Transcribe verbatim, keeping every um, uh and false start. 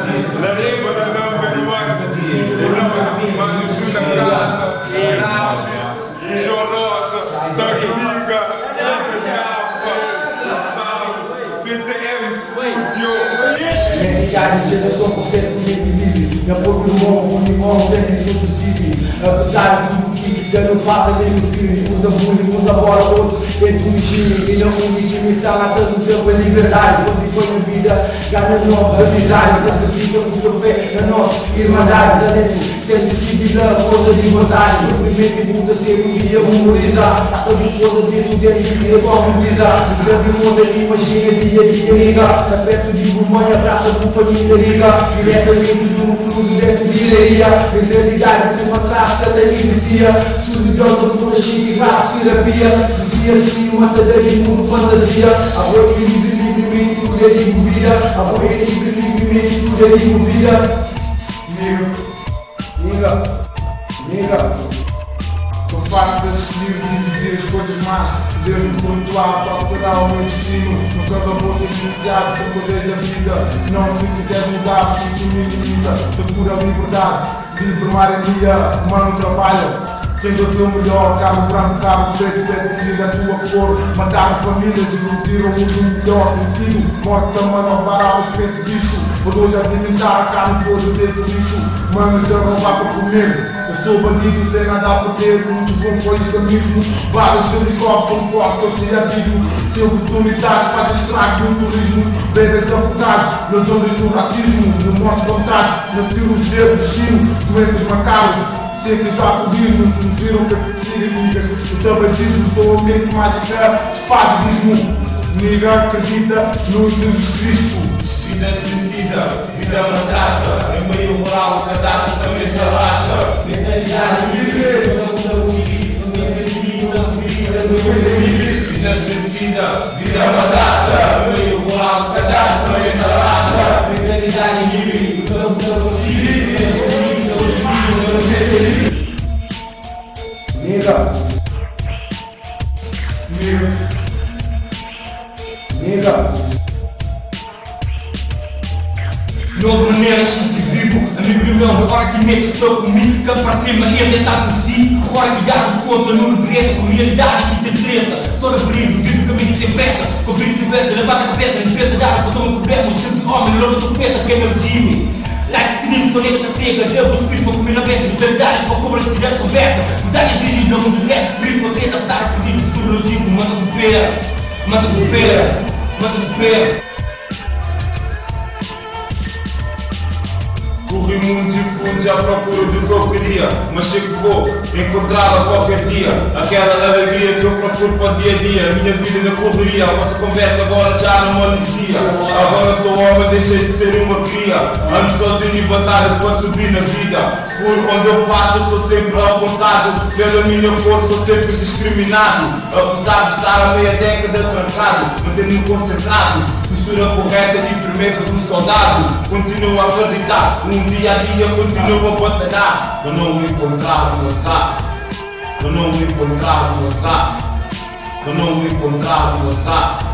La regola non permane, e non permane sulla grana, e nasce, e giornosa, da riga, da sciappa, la sala, with the M, yo. Many se não consegue viver, não pode no mundo, o limão sempre impossível. Apesar de tudo que já não passa nem no filme, usa bullying, usa bola, outros dentro do time. E não única missão, há tanto tempo a liberdade. Quando foi na vida, ganha novas amizades. Acredita com fé na nossa irmandade. Da dentro, sempre seguida, força de vontade. O primeiro e muda sempre um dia memorizar. Basta de toda dentro dentro e é só mobilizar. Sempre muda e imagina dia a dia liga. Aperto de mãe, abraça com família liga. Diretamente do núcleo, direto de ileria. Mentalidade de uma classe que até existia. Solidão do mundo, chique, classe, terapia. Dizia assim, uma tadeira mundo fantasia. Amor livre, livremente, tudo é de vida. Amor livre, livremente, tudo é de vida. Liga, liga. Estou farto de decidir e dizer as coisas más. Se Deus me pontuar, posso dar o meu destino. Nunca vou ser beneficiado por poder da vida. Não se quiser mudar, porque isso me limita. Se for a liberdade de informar a minha mão trabalha. Sendo o teu melhor, cabo branco, cabo preto, é comida a tua cor. Mataram famílias e iludiram o melhor sentido. Morte também não para os pesos bicho. Por hoje alimentar a carne toda desse lixo. Manos a roubar para comer. Eu sou bandido sem nada a perder. Muitos vão para o islamismo. Vários helicópteros, um corte ao ciatismo. Sem oportunidades para estragos no turismo. Bebês afogados nas ondas do racismo. No morte contágio, na cirurgia do destino. Doenças macabras. Ciências do alcoolismo, introduziram categorias niggas. O tabagismo, sou a mente mágica, desfagismo. Niga acredita no Jesus Cristo. Vida sentida, vida madrasta. Em meio moral, o cadastro também se arrasta. Mentalidade livre, não muda vida sentida, vida madrasta. Em meio moral, o cadastro também se arrasta. Mentalidade livre, não muda Nigga. Nigga. Nigga. Nova maneira de vivo, amigo do meu, agora que me estou comigo, que para cima ia tentar conseguir, agora que gado conta no regresso, com realidade que te interessa, toda ferido, vivo o caminho sem pressa, com vida de vento, levanta a cabeça, em frente da água, toma um problema, o sempre homem, logo tu pensa, queima o time. Like sinistro, planeta tá cega, Deus os espíritos com comida aberta, mentalidade para cobrar se tiver conversa, mudar exigir no mundo reto, por isso uma vez adaptar o pedido, futuro logístico, manda supera, manda supera, manda supera. Corri mundos e fundos à procura do que eu queria, mas sei que vou encontrá-la qualquer dia. Aquela alegria que eu procuro para o dia a dia. Minha vida na correria, a vossa conversa agora já não me alicia. Agora sou homem, deixei de ser uma cria. Ando sozinho em batalha para subir na vida. Por onde eu passo, sou sempre apontado. Pela minha cor, sou sempre discriminado. Apesar de estar a meia década trancado, mantendo-me concentrado. Postura correta e firmeza do soldado. Continuo a acreditar, um dia a dia continuo a batalhar. Eu não me encontrar no azar. Eu não me encontrar no azar. Eu não me encontrar no azar.